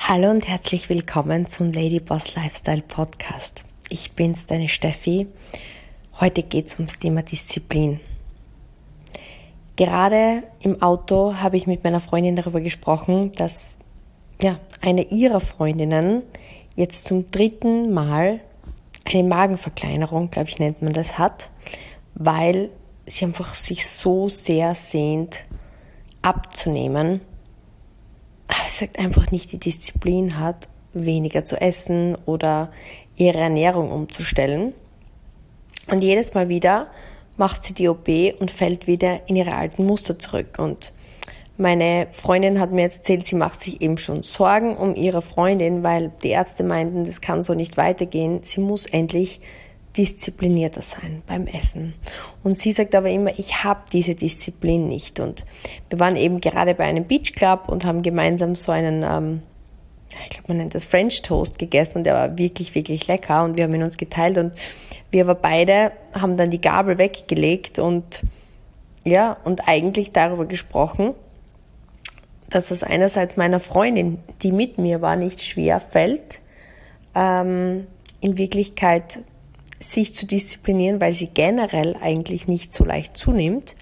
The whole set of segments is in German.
Hallo und herzlich willkommen zum Ladyboss Lifestyle Podcast. Ich bin's, deine Steffi. Heute geht's ums Thema Disziplin. Gerade im Auto habe ich mit meiner Freundin darüber gesprochen, dass eine ihrer Freundinnen jetzt zum 3. Mal eine Magenverkleinerung, glaube ich, nennt man das, hat, weil sie einfach sich so sehr sehnt, abzunehmen. Es sagt einfach nicht die Disziplin hat, weniger zu essen oder ihre Ernährung umzustellen. Und jedes Mal wieder macht sie die OP und fällt wieder in ihre alten Muster zurück. Und meine Freundin hat mir jetzt erzählt, sie macht sich eben schon Sorgen um ihre Freundin, weil die Ärzte meinten, das kann so nicht weitergehen. Sie muss endlich disziplinierter sein beim Essen. Und sie sagt aber immer, ich habe diese Disziplin nicht. Und wir waren eben gerade bei einem Beach Club und haben gemeinsam so einen, ich glaube man nennt das French Toast gegessen und der war wirklich, wirklich lecker und wir haben ihn uns geteilt und wir aber beide haben dann die Gabel weggelegt und eigentlich darüber gesprochen, dass es einerseits meiner Freundin, die mit mir war, nicht schwer fällt, in Wirklichkeit sich zu disziplinieren, weil sie generell eigentlich nicht so leicht zunimmt,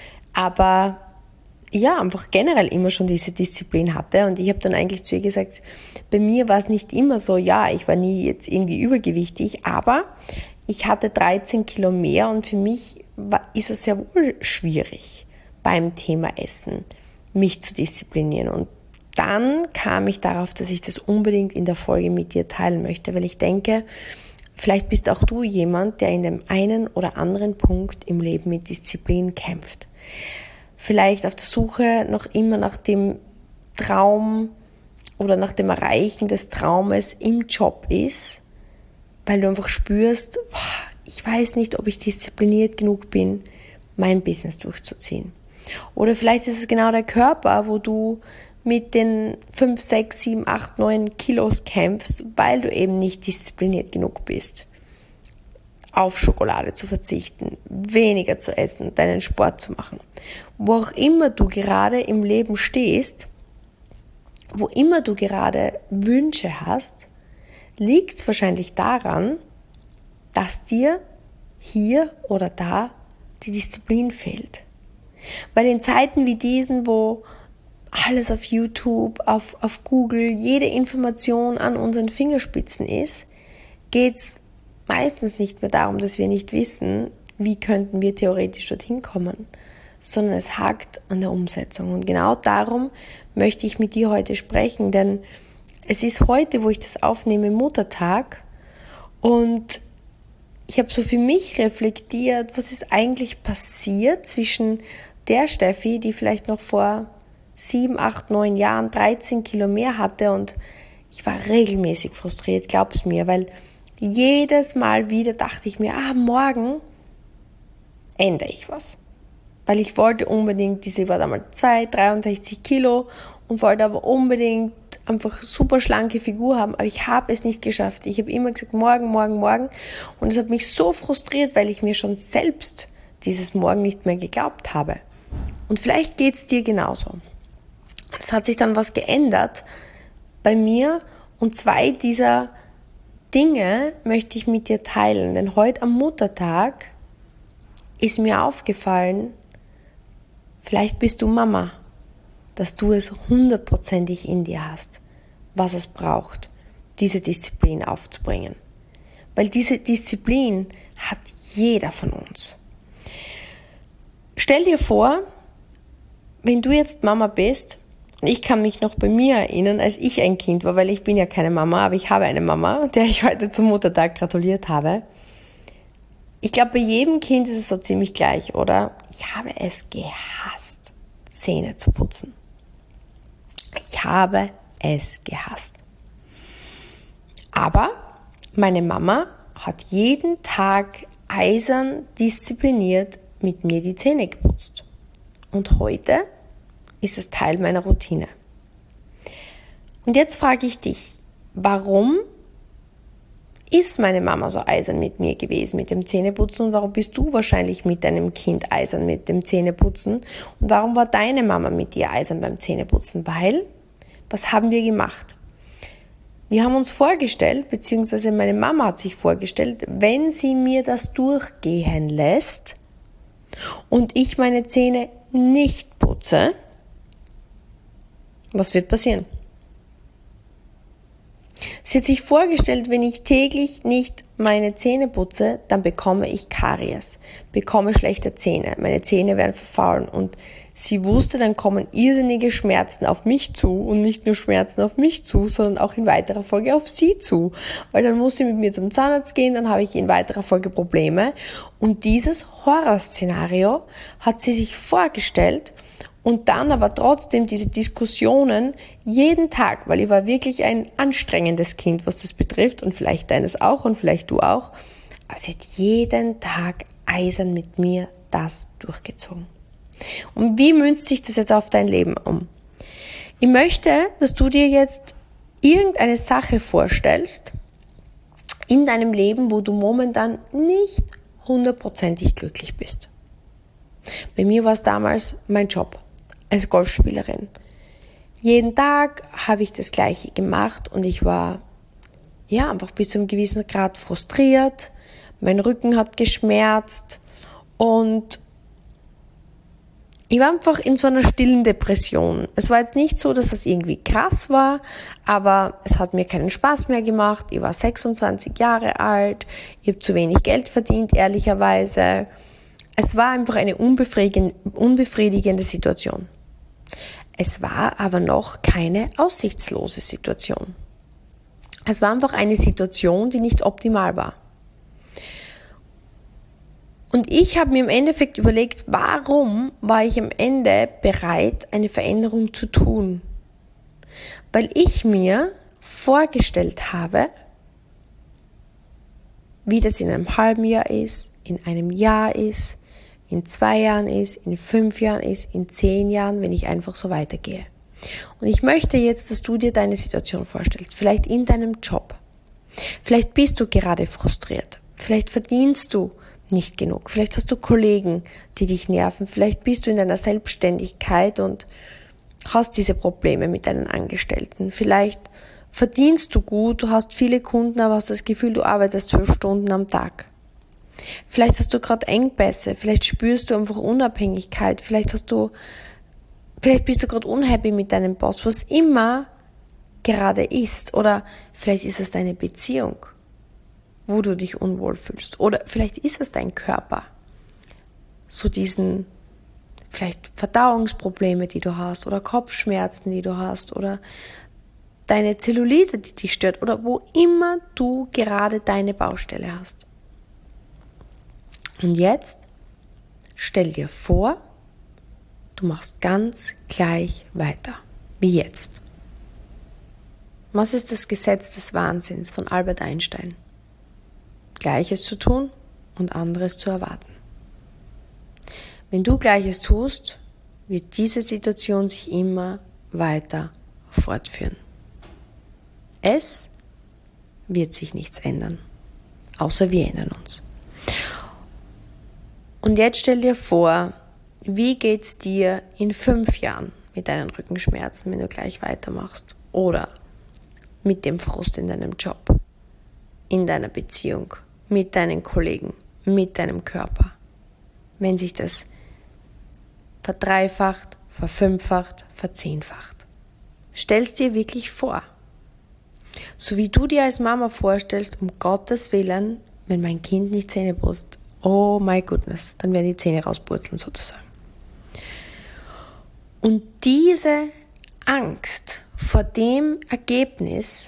aber einfach generell immer schon diese Disziplin hatte. Und ich habe dann eigentlich zu ihr gesagt, bei mir war es nicht immer so, ich war nie jetzt irgendwie übergewichtig, aber ich hatte 13 Kilo mehr und für mich ist es sehr wohl schwierig beim Thema Essen, mich zu disziplinieren. Und dann kam ich darauf, dass ich das unbedingt in der Folge mit dir teilen möchte, weil ich denke, vielleicht bist auch du jemand, der in dem einen oder anderen Punkt im Leben mit Disziplin kämpft. Vielleicht auf der Suche noch immer nach dem Traum oder nach dem Erreichen des Traumes im Job ist, weil du einfach spürst, ich weiß nicht, ob ich diszipliniert genug bin, mein Business durchzuziehen. Oder vielleicht ist es genau der Körper, wo du mit den 5, 6, 7, 8, 9 Kilos kämpfst, weil du eben nicht diszipliniert genug bist, auf Schokolade zu verzichten, weniger zu essen, deinen Sport zu machen. Wo auch immer du gerade im Leben stehst, wo immer du gerade Wünsche hast, liegt es wahrscheinlich daran, dass dir hier oder da die Disziplin fehlt. Weil in Zeiten wie diesen, wo alles auf YouTube, auf Google, jede Information an unseren Fingerspitzen ist, geht es meistens nicht mehr darum, dass wir nicht wissen, wie könnten wir theoretisch dorthin kommen, sondern es hakt an der Umsetzung. Und genau darum möchte ich mit dir heute sprechen, denn es ist heute, wo ich das aufnehme, Muttertag und ich habe so für mich reflektiert, was ist eigentlich passiert zwischen der Steffi, die vielleicht noch vor 7, 8, 9 Jahren 13 Kilo mehr hatte und ich war regelmäßig frustriert, glaub's mir, weil jedes Mal wieder dachte ich mir, morgen ändere ich was. Weil ich wollte unbedingt, ich war damals 63 Kilo und wollte aber unbedingt einfach super schlanke Figur haben, aber ich habe es nicht geschafft. Ich habe immer gesagt, morgen, morgen, morgen und es hat mich so frustriert, weil ich mir schon selbst dieses Morgen nicht mehr geglaubt habe. Und vielleicht geht's dir genauso. Es hat sich dann was geändert bei mir und 2 dieser Dinge möchte ich mit dir teilen, denn heute am Muttertag ist mir aufgefallen, vielleicht bist du Mama, dass du es 100%ig in dir hast, was es braucht, diese Disziplin aufzubringen. Weil diese Disziplin hat jeder von uns. Stell dir vor, wenn du jetzt Mama bist, und ich kann mich noch bei mir erinnern, als ich ein Kind war, weil ich bin ja keine Mama, aber ich habe eine Mama, der ich heute zum Muttertag gratuliert habe. Ich glaube, bei jedem Kind ist es so ziemlich gleich, oder? Ich habe es gehasst, Zähne zu putzen. Ich habe es gehasst. Aber meine Mama hat jeden Tag eisern diszipliniert mit mir die Zähne geputzt. Und heute ist es Teil meiner Routine. Und jetzt frage ich dich, warum ist meine Mama so eisern mit mir gewesen, mit dem Zähneputzen und warum bist du wahrscheinlich mit deinem Kind eisern mit dem Zähneputzen und warum war deine Mama mit dir eisern beim Zähneputzen? Weil, was haben wir gemacht? Wir haben uns vorgestellt, beziehungsweise meine Mama hat sich vorgestellt, wenn sie mir das durchgehen lässt und ich meine Zähne nicht putze, was wird passieren? Sie hat sich vorgestellt, wenn ich täglich nicht meine Zähne putze, dann bekomme ich Karies, bekomme schlechte Zähne, meine Zähne werden verfaulen und sie wusste, dann kommen irrsinnige Schmerzen auf mich zu und nicht nur Schmerzen auf mich zu, sondern auch in weiterer Folge auf sie zu, weil dann muss sie mit mir zum Zahnarzt gehen, dann habe ich in weiterer Folge Probleme und dieses Horrorszenario hat sie sich vorgestellt. Und dann aber trotzdem diese Diskussionen jeden Tag, weil ich war wirklich ein anstrengendes Kind, was das betrifft und vielleicht deines auch und vielleicht du auch. Aber sie hat jeden Tag eisern mit mir das durchgezogen. Und wie münzt sich das jetzt auf dein Leben um? Ich möchte, dass du dir jetzt irgendeine Sache vorstellst in deinem Leben, wo du momentan nicht 100%ig glücklich bist. Bei mir war es damals mein Job als Golfspielerin. Jeden Tag habe ich das Gleiche gemacht und ich war einfach bis zu einem gewissen Grad frustriert. Mein Rücken hat geschmerzt und ich war einfach in so einer stillen Depression. Es war jetzt nicht so, dass es irgendwie krass war, aber es hat mir keinen Spaß mehr gemacht. Ich war 26 Jahre alt, ich habe zu wenig Geld verdient, ehrlicherweise. Es war einfach eine unbefriedigende Situation. Es war aber noch keine aussichtslose Situation. Es war einfach eine Situation, die nicht optimal war. Und ich habe mir im Endeffekt überlegt, warum war ich am Ende bereit, eine Veränderung zu tun? Weil ich mir vorgestellt habe, wie das in einem halben Jahr ist, in einem Jahr ist, in 2 Jahren ist, in 5 Jahren ist, in 10 Jahren, wenn ich einfach so weitergehe. Und ich möchte jetzt, dass du dir deine Situation vorstellst, vielleicht in deinem Job. Vielleicht bist du gerade frustriert, vielleicht verdienst du nicht genug, vielleicht hast du Kollegen, die dich nerven, vielleicht bist du in deiner Selbstständigkeit und hast diese Probleme mit deinen Angestellten, vielleicht verdienst du gut, du hast viele Kunden, aber hast das Gefühl, du arbeitest 12 Stunden am Tag. Vielleicht hast du gerade Engpässe, vielleicht spürst du einfach Unabhängigkeit, vielleicht bist du gerade unhappy mit deinem Boss, was immer gerade ist. Oder vielleicht ist es deine Beziehung, wo du dich unwohl fühlst. Oder vielleicht ist es dein Körper. So diesen, vielleicht Verdauungsprobleme, die du hast, oder Kopfschmerzen, die du hast, oder deine Zellulite, die dich stört, oder wo immer du gerade deine Baustelle hast. Und jetzt stell dir vor, du machst ganz gleich weiter, wie jetzt. Was ist das Gesetz des Wahnsinns von Albert Einstein? Gleiches zu tun und anderes zu erwarten. Wenn du Gleiches tust, wird diese Situation sich immer weiter fortführen. Es wird sich nichts ändern, außer wir ändern uns. Und jetzt stell dir vor, wie geht's dir in 5 Jahren mit deinen Rückenschmerzen, wenn du gleich weitermachst? Oder mit dem Frust in deinem Job, in deiner Beziehung, mit deinen Kollegen, mit deinem Körper? Wenn sich das verdreifacht, verfünffacht, verzehnfacht. Stell's dir wirklich vor. So wie du dir als Mama vorstellst, um Gottes Willen, wenn mein Kind nicht Zähne putzt, oh my goodness, dann werden die Zähne rauspurzeln sozusagen. Und diese Angst vor dem Ergebnis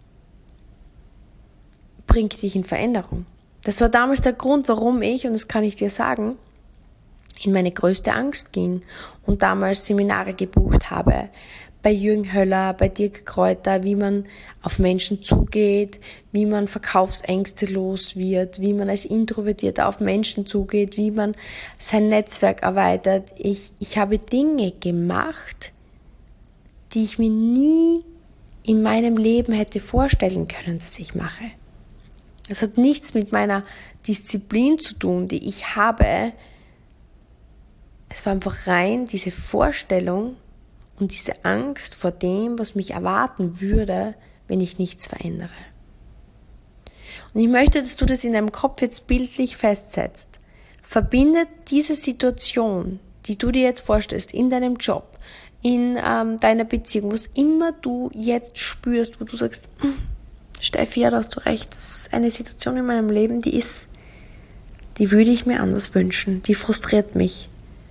bringt dich in Veränderung. Das war damals der Grund, warum ich, und das kann ich dir sagen, in meine größte Angst ging und damals Seminare gebucht habe, bei Jürgen Höller, bei Dirk Kräuter, wie man auf Menschen zugeht, wie man Verkaufsängste los wird, wie man als Introvertierter auf Menschen zugeht, wie man sein Netzwerk erweitert. Ich habe Dinge gemacht, die ich mir nie in meinem Leben hätte vorstellen können, dass ich mache. Das hat nichts mit meiner Disziplin zu tun, die ich habe. Es war einfach rein diese Vorstellung und diese Angst vor dem, was mich erwarten würde, wenn ich nichts verändere. Und ich möchte, dass du das in deinem Kopf jetzt bildlich festsetzt. Verbinde diese Situation, die du dir jetzt vorstellst, in deinem Job, in deiner Beziehung, was immer du jetzt spürst, wo du sagst, Steffi, ja, da hast du recht, das ist eine Situation in meinem Leben, die würde ich mir anders wünschen, die frustriert mich.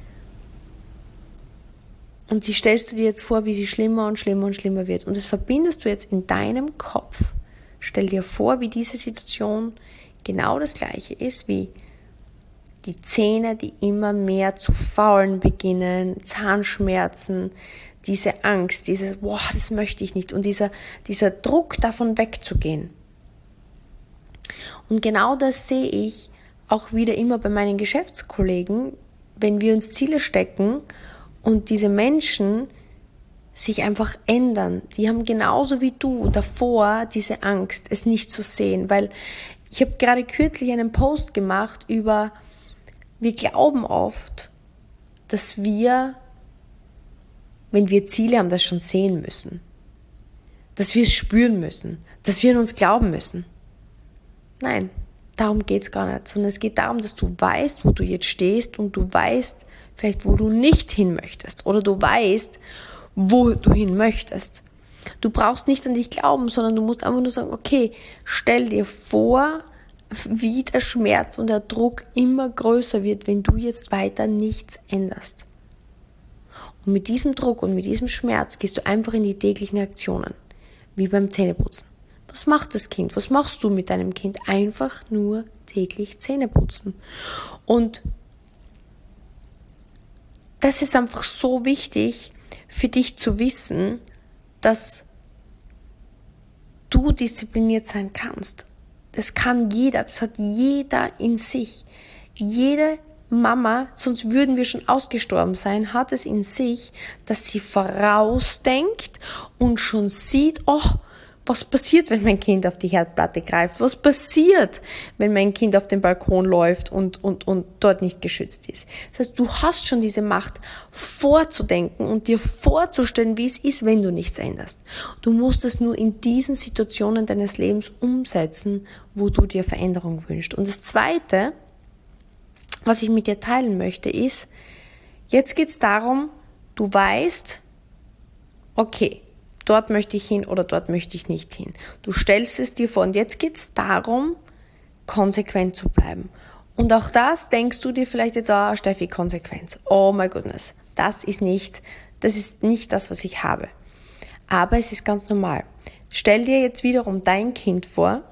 Und die stellst du dir jetzt vor, wie sie schlimmer und schlimmer und schlimmer wird. Und das verbindest du jetzt in deinem Kopf. Stell dir vor, wie diese Situation genau das Gleiche ist, wie die Zähne, die immer mehr zu faulen beginnen, Zahnschmerzen, diese Angst, dieses, das möchte ich nicht und dieser Druck, davon wegzugehen. Und genau das sehe ich auch wieder immer bei meinen Geschäftskollegen, wenn wir uns Ziele stecken und diese Menschen sich einfach ändern. Die haben genauso wie du davor diese Angst, es nicht zu sehen, weil ich habe gerade kürzlich einen Post gemacht über, wir glauben oft, dass wir, wenn wir Ziele haben, das schon sehen müssen. Dass wir es spüren müssen. Dass wir an uns glauben müssen. Nein, darum geht es gar nicht. Sondern es geht darum, dass du weißt, wo du jetzt stehst und du weißt vielleicht, wo du nicht hin möchtest. Oder du weißt, wo du hin möchtest. Du brauchst nicht an dich glauben, sondern du musst einfach nur sagen, okay, stell dir vor, wie der Schmerz und der Druck immer größer wird, wenn du jetzt weiter nichts änderst. Und mit diesem Druck und mit diesem Schmerz gehst du einfach in die täglichen Aktionen, wie beim Zähneputzen. Was macht das Kind? Was machst du mit deinem Kind? Einfach nur täglich Zähne putzen. Und das ist einfach so wichtig für dich zu wissen, dass du diszipliniert sein kannst. Das kann jeder, das hat jeder in sich. Jede Mama, sonst würden wir schon ausgestorben sein, hat es in sich, dass sie vorausdenkt und schon sieht, was passiert, wenn mein Kind auf die Herdplatte greift? Was passiert, wenn mein Kind auf den Balkon läuft und dort nicht geschützt ist? Das heißt, du hast schon diese Macht, vorzudenken und dir vorzustellen, wie es ist, wenn du nichts änderst. Du musst es nur in diesen Situationen deines Lebens umsetzen, wo du dir Veränderung wünschst. Und das Zweite, was ich mit dir teilen möchte, ist, jetzt geht es darum, du weißt, okay, dort möchte ich hin oder dort möchte ich nicht hin. Du stellst es dir vor und jetzt geht es darum, konsequent zu bleiben. Und auch das denkst du dir vielleicht jetzt, Steffi, Konsequenz. Oh my goodness, das ist nicht das, was ich habe. Aber es ist ganz normal. Stell dir jetzt wiederum dein Kind vor.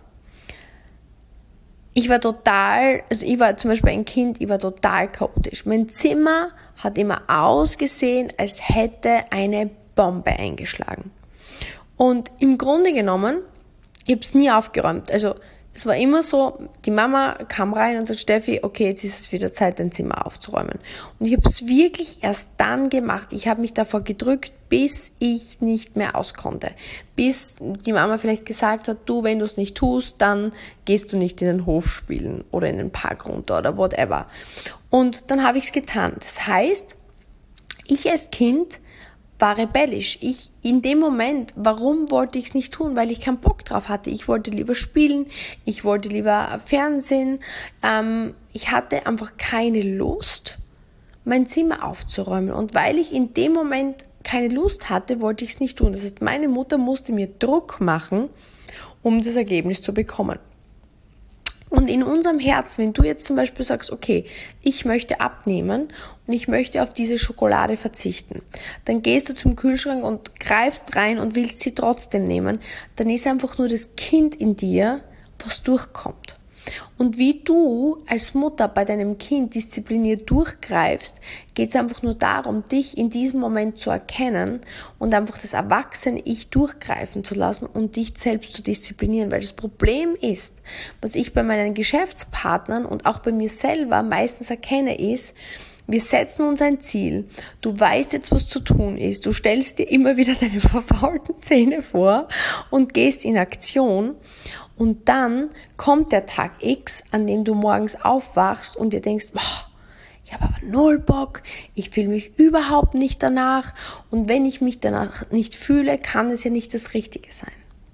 Ich war zum Beispiel ein Kind, ich war total chaotisch. Mein Zimmer hat immer ausgesehen, als hätte eine Bombe eingeschlagen. Und im Grunde genommen, ich habe es nie aufgeräumt. Also es war immer so, die Mama kam rein und sagt, Steffi, okay, jetzt ist es wieder Zeit, dein Zimmer aufzuräumen. Und ich habe es wirklich erst dann gemacht. Ich habe mich davor gedrückt, bis ich nicht mehr auskonnte. Bis die Mama vielleicht gesagt hat, du, wenn du es nicht tust, dann gehst du nicht in den Hof spielen oder in den Park runter oder whatever. Und dann habe ich es getan. Das heißt, ich als Kind war rebellisch. In dem Moment, warum wollte ich es nicht tun? Weil ich keinen Bock drauf hatte. Ich wollte lieber spielen, ich wollte lieber Fernsehen. Ich hatte einfach keine Lust, mein Zimmer aufzuräumen. Und weil ich in dem Moment keine Lust hatte, wollte ich es nicht tun. Das heißt, meine Mutter musste mir Druck machen, um das Ergebnis zu bekommen. Und in unserem Herzen, wenn du jetzt zum Beispiel sagst, okay, ich möchte abnehmen und ich möchte auf diese Schokolade verzichten, dann gehst du zum Kühlschrank und greifst rein und willst sie trotzdem nehmen, dann ist einfach nur das Kind in dir, was durchkommt. Und wie du als Mutter bei deinem Kind diszipliniert durchgreifst, geht es einfach nur darum, dich in diesem Moment zu erkennen und einfach das erwachsene Ich durchgreifen zu lassen und dich selbst zu disziplinieren. Weil das Problem ist, was ich bei meinen Geschäftspartnern und auch bei mir selber meistens erkenne, ist, wir setzen uns ein Ziel, du weißt jetzt, was zu tun ist, du stellst dir immer wieder deine verfaulten Zähne vor und gehst in Aktion. Und dann kommt der Tag X, an dem du morgens aufwachst und dir denkst, ich habe aber null Bock, ich fühle mich überhaupt nicht danach und wenn ich mich danach nicht fühle, kann es ja nicht das Richtige sein.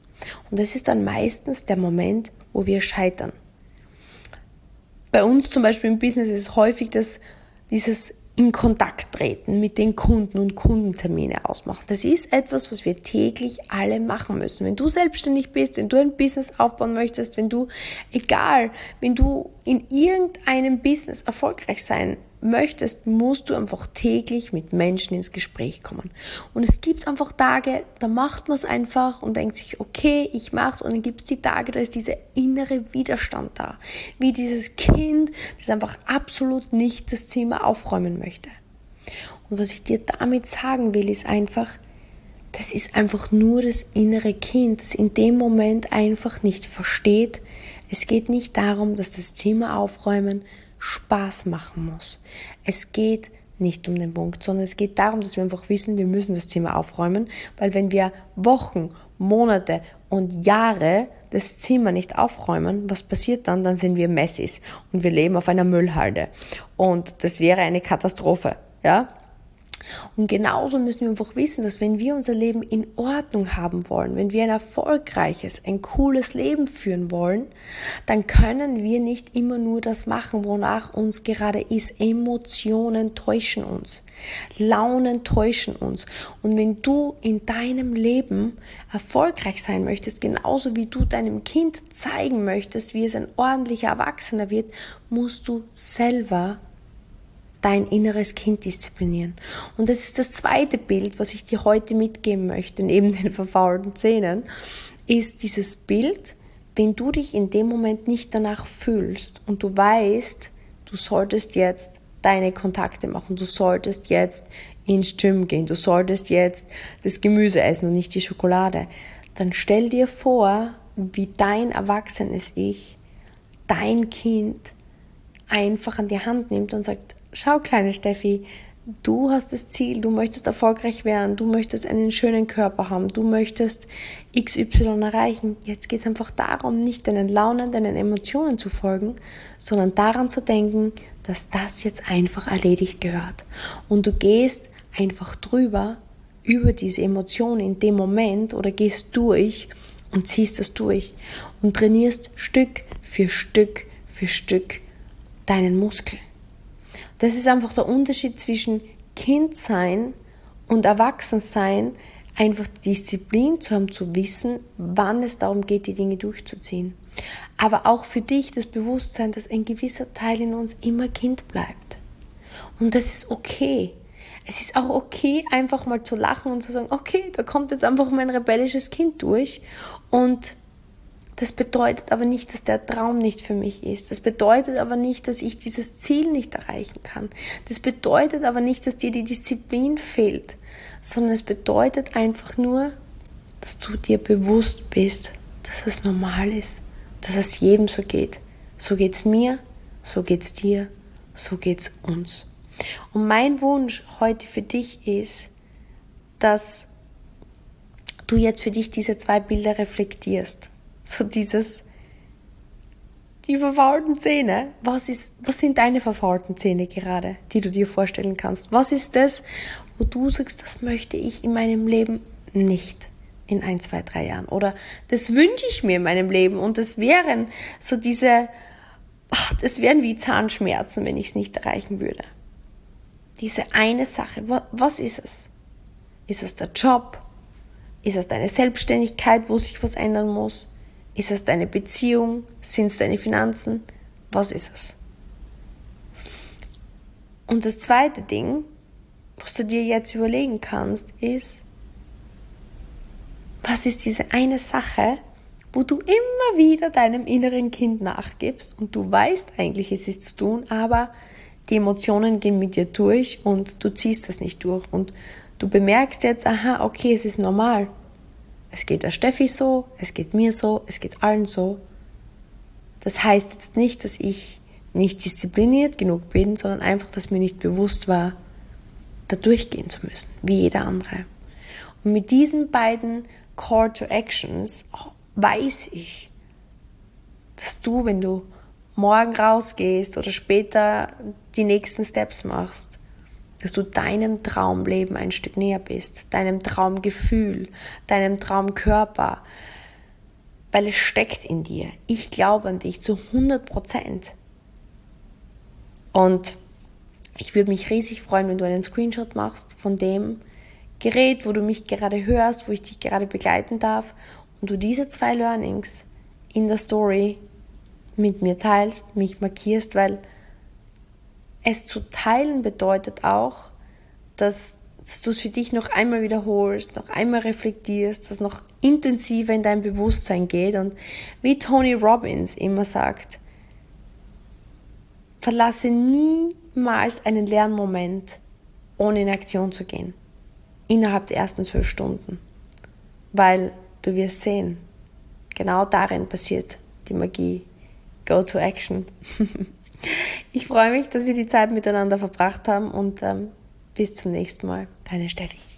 Und das ist dann meistens der Moment, wo wir scheitern. Bei uns zum Beispiel im Business ist es häufig dieses in Kontakt treten mit den Kunden und Kundentermine ausmachen. Das ist etwas, was wir täglich alle machen müssen. Wenn du selbstständig bist, wenn du ein Business aufbauen möchtest, wenn du in irgendeinem Business erfolgreich sein möchtest, musst du einfach täglich mit Menschen ins Gespräch kommen. Und es gibt einfach Tage, da macht man es einfach und denkt sich, okay, ich mach's. Und dann gibt es die Tage, da ist dieser innere Widerstand da. Wie dieses Kind, das einfach absolut nicht das Zimmer aufräumen möchte. Und was ich dir damit sagen will, ist einfach, das ist einfach nur das innere Kind, das in dem Moment einfach nicht versteht. Es geht nicht darum, dass das Zimmer aufräumen Spaß machen muss. Es geht nicht um den Punkt, sondern es geht darum, dass wir einfach wissen, wir müssen das Zimmer aufräumen, weil wenn wir Wochen, Monate und Jahre das Zimmer nicht aufräumen, was passiert dann? Dann sind wir Messis und wir leben auf einer Müllhalde und das wäre eine Katastrophe, ja? Und genauso müssen wir einfach wissen, dass wenn wir unser Leben in Ordnung haben wollen, wenn wir ein erfolgreiches, ein cooles Leben führen wollen, dann können wir nicht immer nur das machen, wonach uns gerade ist. Emotionen täuschen uns, Launen täuschen uns. Und wenn du in deinem Leben erfolgreich sein möchtest, genauso wie du deinem Kind zeigen möchtest, wie es ein ordentlicher Erwachsener wird, musst du selber dein inneres Kind disziplinieren. Und das ist das zweite Bild, was ich dir heute mitgeben möchte, neben den verfaulten Zähnen, ist dieses Bild, wenn du dich in dem Moment nicht danach fühlst und du weißt, du solltest jetzt deine Kontakte machen, du solltest jetzt ins Gym gehen, du solltest jetzt das Gemüse essen und nicht die Schokolade, dann stell dir vor, wie dein erwachsenes Ich dein Kind einfach an die Hand nimmt und sagt, schau, kleine Steffi, du hast das Ziel, du möchtest erfolgreich werden, du möchtest einen schönen Körper haben, du möchtest XY erreichen. Jetzt geht es einfach darum, nicht deinen Launen, deinen Emotionen zu folgen, sondern daran zu denken, dass das jetzt einfach erledigt gehört. Und du gehst einfach drüber, über diese Emotionen in dem Moment oder gehst durch und ziehst das durch und trainierst Stück für Stück für Stück deinen Muskel. Das ist einfach der Unterschied zwischen Kindsein und Erwachsensein, einfach die Disziplin zu haben, zu wissen, wann es darum geht, die Dinge durchzuziehen. Aber auch für dich das Bewusstsein, dass ein gewisser Teil in uns immer Kind bleibt. Und das ist okay. Es ist auch okay, einfach mal zu lachen und zu sagen, okay, da kommt jetzt einfach mein rebellisches Kind durch und das bedeutet aber nicht, dass der Traum nicht für mich ist. Das bedeutet aber nicht, dass ich dieses Ziel nicht erreichen kann. Das bedeutet aber nicht, dass dir die Disziplin fehlt, sondern es bedeutet einfach nur, dass du dir bewusst bist, dass es normal ist, dass es jedem so geht. So geht's mir, so geht's dir, so geht's uns. Und mein Wunsch heute für dich ist, dass du jetzt für dich diese zwei Bilder reflektierst. So die verfaulten Zähne. Was sind deine verfaulten Zähne gerade, die du dir vorstellen kannst? Was ist das, wo du sagst, das möchte ich in meinem Leben nicht in 1, 2, 3 Jahren? Oder das wünsche ich mir in meinem Leben und das wären wie Zahnschmerzen, wenn ich es nicht erreichen würde. Diese eine Sache, was ist es? Ist es der Job? Ist es deine Selbstständigkeit, wo sich was ändern muss? Ist es deine Beziehung? Sind es deine Finanzen? Was ist es? Und das zweite Ding, was du dir jetzt überlegen kannst, ist, was ist diese eine Sache, wo du immer wieder deinem inneren Kind nachgibst und du weißt eigentlich, es ist zu tun, aber die Emotionen gehen mit dir durch und du ziehst das nicht durch und du bemerkst jetzt, aha, okay, es ist normal. Es geht der Steffi so, es geht mir so, es geht allen so. Das heißt jetzt nicht, dass ich nicht diszipliniert genug bin, sondern einfach, dass mir nicht bewusst war, da durchgehen zu müssen, wie jeder andere. Und mit diesen beiden Call to Actions weiß ich, dass du, wenn du morgen rausgehst oder später die nächsten Steps machst, dass du deinem Traumleben ein Stück näher bist, deinem Traumgefühl, deinem Traumkörper, weil es steckt in dir. Ich glaube an dich zu 100%. Und ich würde mich riesig freuen, wenn du einen Screenshot machst von dem Gerät, wo du mich gerade hörst, wo ich dich gerade begleiten darf und du diese 2 Learnings in der Story mit mir teilst, mich markierst, weil es zu teilen bedeutet auch, dass du es für dich noch einmal wiederholst, noch einmal reflektierst, dass noch intensiver in dein Bewusstsein geht. Und wie Tony Robbins immer sagt, verlasse niemals einen Lernmoment, ohne in Aktion zu gehen. Innerhalb der ersten 12 Stunden. Weil du wirst sehen, genau darin passiert die Magie. Go to action. Ich freue mich, dass wir die Zeit miteinander verbracht haben und bis zum nächsten Mal. Deine Steffi.